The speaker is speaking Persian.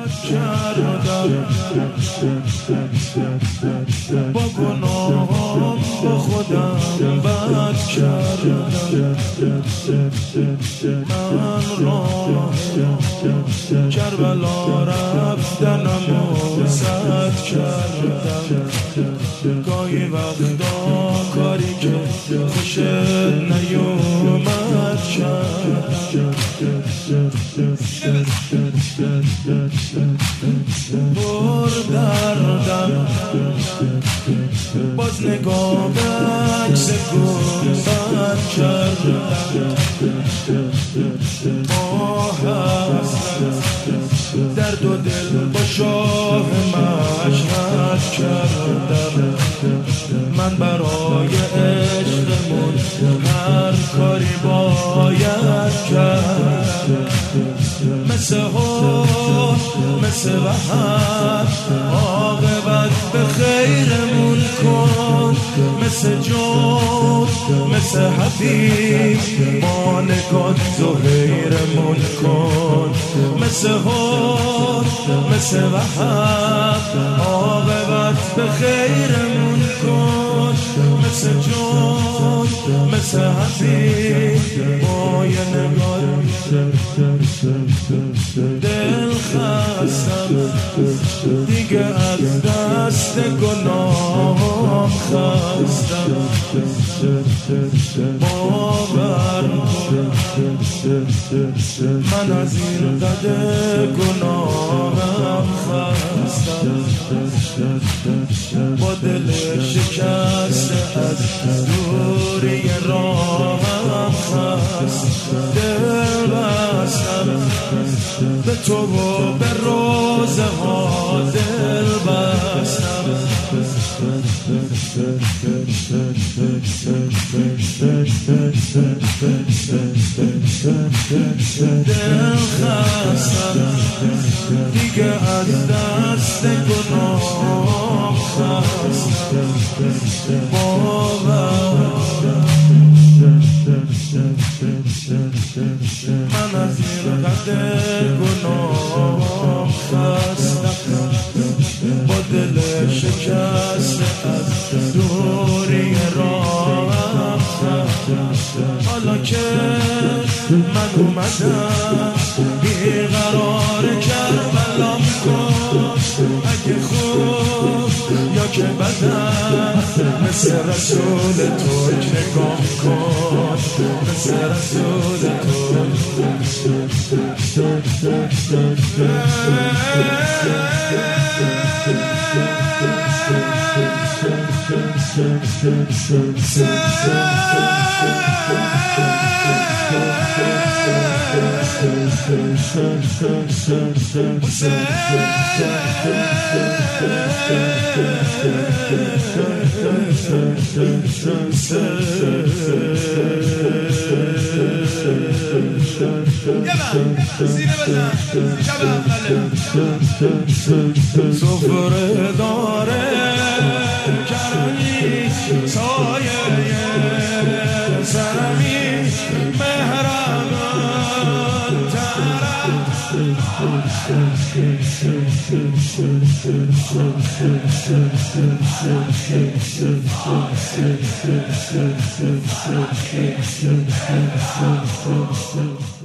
کردم، با گناهام با خودم بد کردم. من راه کربلا رفتنم و سد کردم. گاهی وقتا کاری که خوشت نیومد کردم. پر دردم باز نگاه به عکس گذر کردم. ماه هستم درد و دل با شاه مشهد کردم. من برای عشقمون هر کاری باید کرد. مثل هر مثل بهر عاقبت به خیرمون کن. مثل جون مثل حبیب ما نگاه زهیرمون کن. مثل هر مثل بهر عاقبت به خیرمون کن. مثل جون مثل حبیب ما یه نگاه. دل خستم دیگه از دست گناهم خستم. باور کن من از این قدر گناهم خستم. با دل شکسته از دوری راهم خستم. دل بستم به تو و به روزه ها دل بستم. دل خستم دیگه از دست گناه خستم. من از این قدر گناه خستم. با دل شکسته از دوری راهم خستم. حالا که من اومدم بیقرار کربلام کن. اگه خوب یا که بدم مثل رسول تو نگاه کن. مثل رسول تو سفره داره کرمی سایه سرمی مهربان ترم